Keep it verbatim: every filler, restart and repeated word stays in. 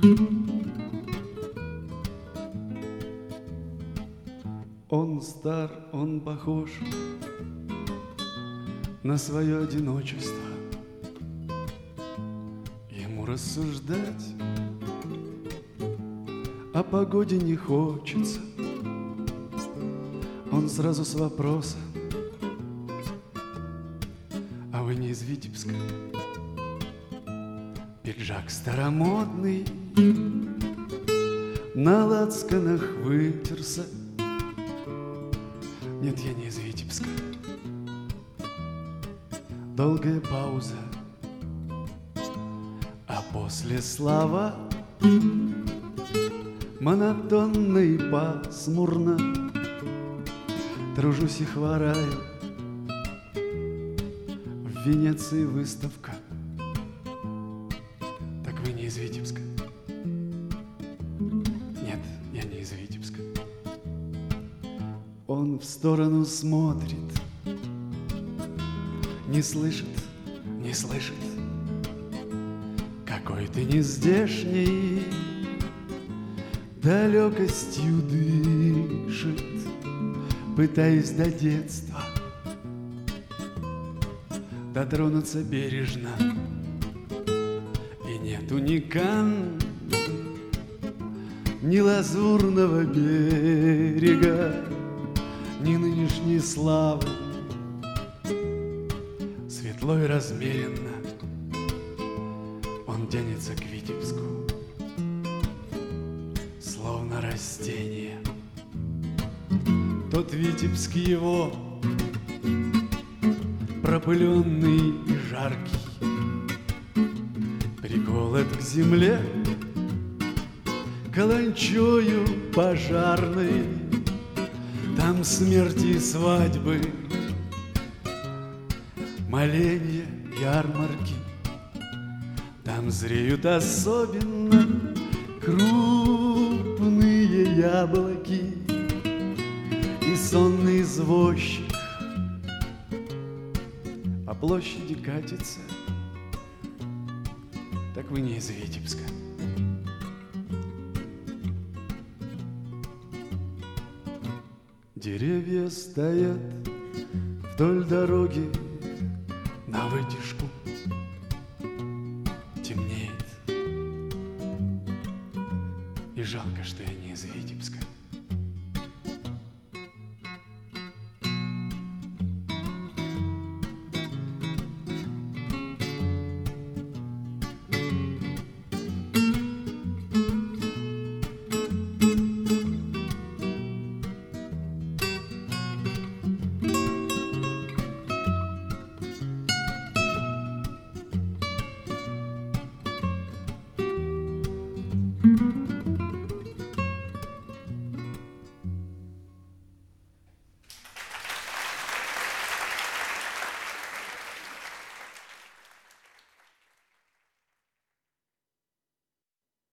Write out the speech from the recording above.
Он стар, он похож на свое одиночество. Ему рассуждать о погоде не хочется. Он сразу с вопроса: а вы не из Витебска? Пиджак старомодный на лацканах вытерся. Нет, я не из Витебска. Долгая пауза, а после слова монотонно и пасмурно. Тружусь и хвораю, в Венеции выставка. Так вы не из Витебска? Нет, я не из Витебска. Он в сторону смотрит, не слышит, не слышит. Какой ты нездешний, далекостью дышит, пытаясь до детства дотронуться бережно. И нету ни Канн, ни лазурного берега, ни нынешней славы. Светло и размеренно он тянется к Витебску, словно растение. Тот Витебск его, пропыленный и жаркий, приколот к земле каланчою пожарной. Там смерти и свадьбы, моления, ярмарки. Там зреют особенно крупные яблоки. И сонный извозчик по площади катится. Так вы не из Витебска. Деревья стоят вдоль дороги на вытяжку. Темнеет, и жалко, что я не из Витебска. Thank you.